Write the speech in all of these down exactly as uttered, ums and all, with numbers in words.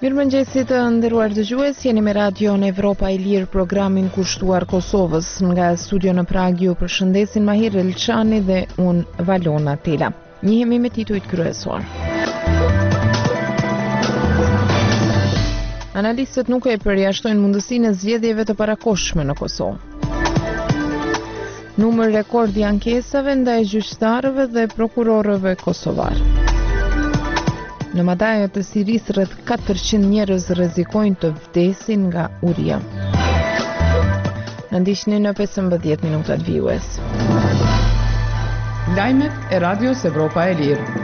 Mirëmëngjesi të nderuar dëgjues, jeni me radion Evropa e Lirë, programin kushtuar Kosovës. Nga studio në Prag ju përshëndesin Mahir Elçani dhe unë Valona Tela. Njihemi me titujt kryesor. Analistët nuk e përjashtojnë mundësinë e zgjedhjeve të parakohshme në Kosovë. Numër rekord i ankesave ndaj gjyqtarëve dhe prokurorëve kosovar. Në Madaja të Sirisë rreth katërqind njerëz rrezikojnë të vdesin nga uria. Në ndiqni në pesëmbëdhjetë minutat vijues. Lajmet e Radios Evropa e Lirë.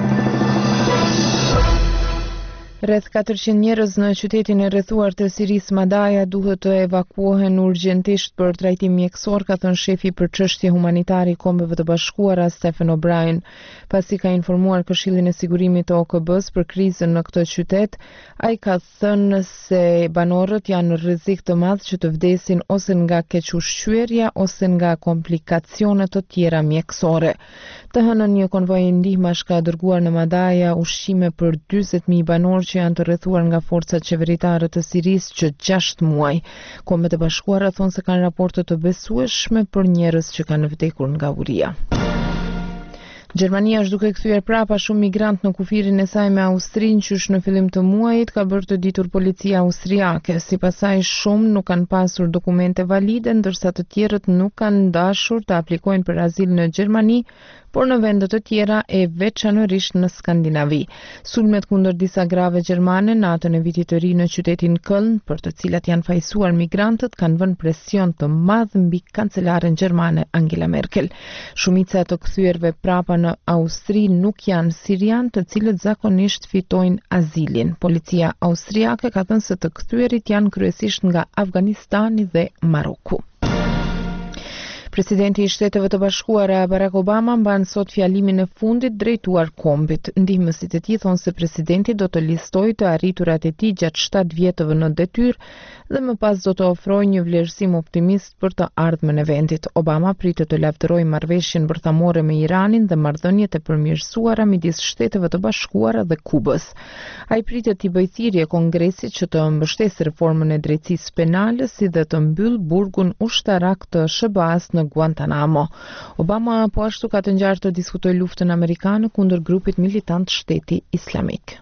Rreth katërqind njerëz në qytetin e rrethuar të Sirisë Madaja duhet të evakuohen urgjentisht për trajtim mjekësor, ka thënë shefi për çështje humanitare i Kombeve të Bashkuara Stephen O'Brien, pasi ka informuar Këshillin e Sigurimit të O K B-s për krizën në këtë qytet. Ai ka thënë se banorët janë në rrezik të madh që të vdesin ose nga kequshqyerja ose nga komplikacione të tjera mjekësore. Të hënën një konvoj ndihmash ka dërguar në Madaja ushqime për dyzet mijë banor që janë të rrethuar nga forcat qeveritare të Sirisë që gjashtë muaj. Kombet e Bashkuara thonë se kanë raporte të besueshme për njerëz që kanë vdekur nga uria. Gjermania është duke kthyer prapa shumë migrant në kufirin e saj me Austrinë, qysh në fillim të muajit ka bërë të ditur policia austriake. Sipas saj, shumë nuk kanë pasur dokumente valide, ndërsa të tjerët nuk kanë dashur të aplikojnë për azil në Gjermani, por në vende të tjera e veçanërisht në Skandinavi. Sulmet kundër disa grave gjermane natën e vitit të ri në qytetin Köln, për të cilat janë fajsuar migrantët, kanë vënë presion të madh mbi kancelaren gjermane Angela Merkel. Shumica të kthyerve prapa në Austri nuk janë sirian, të cilët zakonisht fitojnë azilin. Policia austriake ka thënë se të kthyerit janë kryesisht nga Afganistani dhe Maroku. Presidenti i Shteteve të Bashkuara Barack Obama mban sot fjalimin e fundit drejtuar kombit. Ndihmësit e tij thonë se presidenti do të listojë të arriturat e tij gjatë shtatë vjetëve në detyrë dhe më pas do të ofrojë një vlerësim optimist për të ardhmen e vendit. Obama pritet të lavdërojë marrëveshjen bërthamore me Iranin dhe marrëdhëniet e përmirësuara midis Shteteve të Bashkuara dhe Kubës. Ai pritet t'i bëjë thirrje Kongresit që të mbështesë reformën e drejtësisë penale si dhe të mbyll burgun ushtarak të S B A-s në Guantanamo. Obama po ashtu ka të ngjarë të diskutojë luftën amerikane kundër grupit militant Shteti Islamik.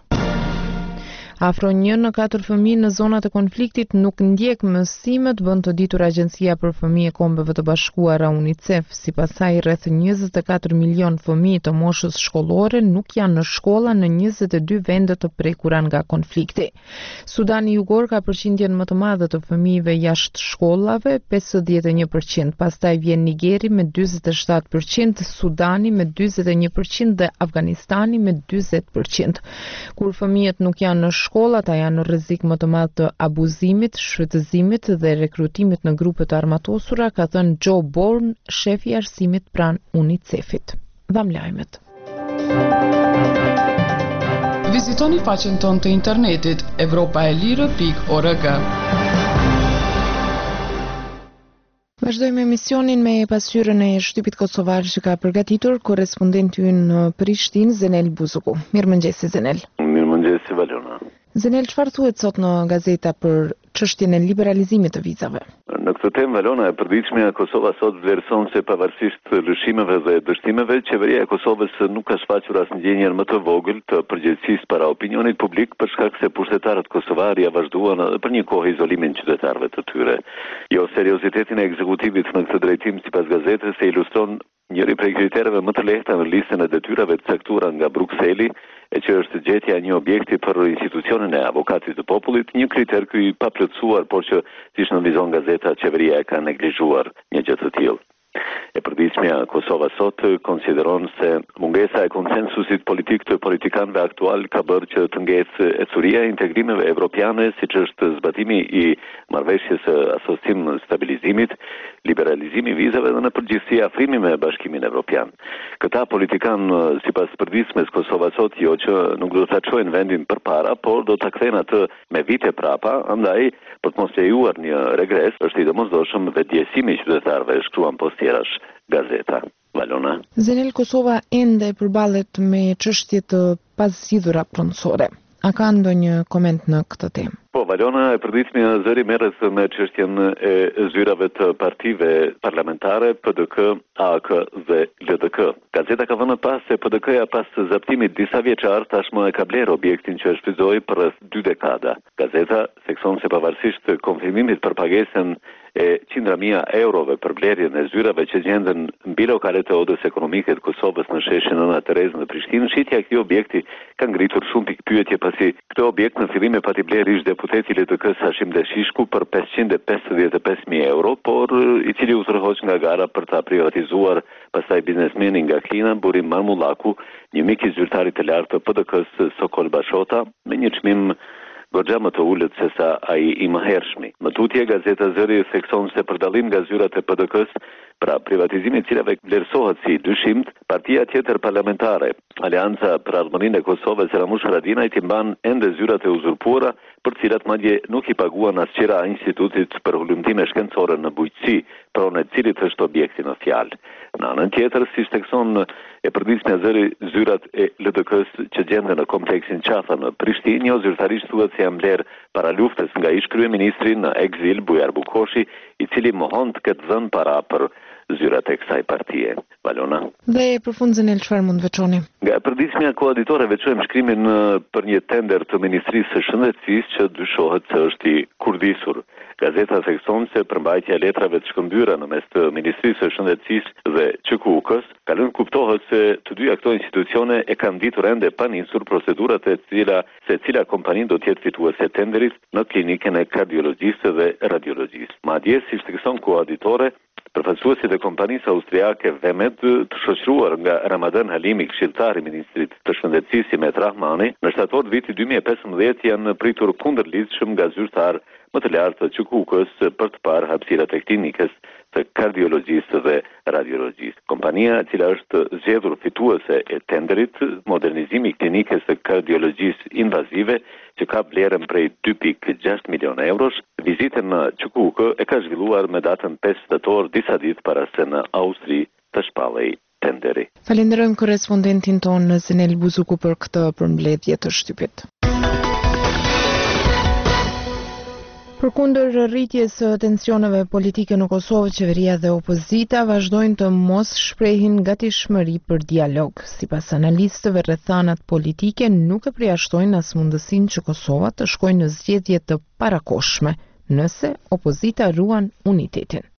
Afro një në katër fëmijë në zonat e konfliktit nuk ndjek mësimet, bën të ditur Agjencia për Fëmijë e Kombeve të Bashkuara UNICEF. Sipas saj, rreth njëzet e katër milion fëmijë të moshës shkollore nuk janë në shkolla në njëzet e dy vende të prekura nga konflikti. Sudani Jugor ka përqindjen më të madhe të fëmijëve jashtë shkollave, pesëdhjetë e një përqind. Pastaj vjen Nigeri me dyzet e shtatë përqind, Sudani me dyzet e një përqind dhe Afganistani me dyzet përqind. Kur fëmijët nuk janë në shkolla, ata janë në rrezik më të madh të abuzimit, shfrytëzimit dhe rekrutimit në grupe të armatosura, ka thënë Joe Bourne, shefi i arsimit pranë UNICEF-it. Dham lajmet. Vizitoni faqen tonë të internetit evropaelire pikë org. Vazhdojmë emisionin me pasqyrën e shtypit kosovar që ka përgatitur korrespondenti ynë në Prishtinë, Zenel Buzuku. Mirëmëngjesi Zenel. Mirëmëngjesi Valona. Zenel, çfarë thuhet sot në gazeta për çështjen e liberalizimit të vizave? Në këtë temë, Valona, e përditshme, Kosova sot vlerëson se pavarësisht lëshimeve dhe dështimeve, qeveria e Kosovës nuk ka shfaqur asnjë ndjenjë më të vogël të përgjegjësisë para opinionit publik për shkak se pushtetarët kosovar ja vazhduan për një kohë izolimin qytetarëve të tyre. Jo seriozitetin e ekzekutivit në këtë drejtim, sipas gazetës, e ilustron njëri prej kritereve më të lehta në listën e detyrave të caktuara nga Brukseli, e që është gjetja e një objekti për institucionin e avokatit të popullit, një kriter ky i paplotësuar, por që siç nënvizon gazeta, qeveria e ka neglizhuar një gjë të tillë. E përditshmja Kosova sot konsideron se mungesa e konsensusit politik të politikanëve aktual ka bërë që të ngecë ecuria e integrimeve evropiane, siç është zbatimi i marrëveshjes së asocim stabilizimit, liberalizimi i vizave dhe në përgjithësi afrimi me Bashkimin Evropian. Këta politikan, sipas përditshmes Kosova sot, jo që nuk do ta çojnë vendin përpara, por do ta kthejnë atë me vite prapa, andaj për të mos lejuar një regres, është i domosdoshëm vetëdjesimi i qytetarëve, shkruan postjerash gazeta. Valona. Zenel, Kosova ende përballet me çështje të pazgjidhura pronësore. A ka ndonjë koment në këtë temë? Po, Valona, e përditshmja zëri merret me çështjen e zyrave të partive parlamentare P D K, A K dhe L D K. Gazeta ka vënë pas se P D K-ja pas zaptimit disa vjeçar tashmë e ka blerë objektin që shfrytëzoi për rreth dy dekada. Gazeta thekson se pavarësisht konfirmimit për pagesën e qindra mijë eurove për blerjen e zyrave që gjenden mbi lokalet e odës ekonomike të Kosovës në sheshin Nëna Terezë në Prishtinë, shitja e këtij objekti ka ngritur shumë pikë pyetje pasi këtë objekt në fillim e pati blerë ish deputeti L D K Hashim Deshishku për pesëqind e pesëdhjetë e pesë mijë euro, por i cili u tërhoq nga gara për ta privatizuar pastaj biznesmeni nga Kina, Burim Marmullaku, një mik i zyrtarit të lartë të P D K-s Sokol Bashota, me një çmim goxha më të ulët se sa ai i mëhershmi. Më tutje, Gazeta Zëri thekson se për dallim nga zyrat e P D K-s, pra privatizimin e cilave vlerësohet si dyshimt, partia tjetër parlamentare, Aleanca për Ardhmërinë e Kosovës Ramush Haradinaj, i mban ende zyrat e uzurpuara, për cilat madje nuk i paguan asgjëra institutit për hulumtime shkencore në bujqësi, pronë e cilit është objekti në fjalë. Në anën tjetër, si thekson e përditshmja Zëri, zyrat e L D K-s që gjenden në kompleksin Qafa në Prishtinë, jo zyrtarisht thuhet se janë blerë para luftës nga ish kryeministri në ekzil Bujar Bukoshi, i cili mohon të ketë dhënë para për zyrat e kësaj partie. Valona. Dhe për fund Zenel, çfarë mund veçoni? Nga përditshmja koaditore veçojmë shkrimin për një tender të Ministrisë së Shëndetësisë që dyshohet se është i kurdisur. Gazeta thekson se përmbajtja e letrave të shkëmbyra në mes të Ministrisë së Shëndetësisë dhe Q K U K-s ka lënë kuptohet se të dyja këto institucione e kanë ditur ende pa nisur procedurat e cila se cila kompani do të jetë fituese e tenderit në klinikën e kardiologjisë dhe radiologjisë. Madje, si thekson koaditore, përfaqësuesit e kompanisë austriake Vemed, të shoqëruar nga Ramadan Halimi, këshilltar i ministrit të Shëndetësisë Simet Rahmani, në shtator të vitit dy mijë e pesëmbëdhjetë janë pritur kundërlidhshëm nga zyrtar më të lartë të Q K U K-s për të parë hapësirat e klinikës të kardiologjisë dhe radiologjisë. Kompania e cila është zgjedhur fituese e tenderit, modernizimi i klinikës së kardiologjisë invazive, që ka vlerën prej dy pikë gjashtë milionë eurosh, vizitën në Q K U K e ka zhvilluar me datën pesë tetor, disa ditë para se në Austri të shpallej tenderi. Falenderojmë korrespondentin tonë Zenel Buzuku për këtë përmbledhje të shtypit. Përkundër rritjes së tensioneve politike në Kosovë, qeveria dhe opozita vazhdojnë të mos shprehin gatishmëri për dialog. Sipas analistëve, rrethanat politike nuk e përjashtojnë as mundësinë që Kosova të shkojë në zgjedhje të parakohshme, nëse opozita ruan unitetin.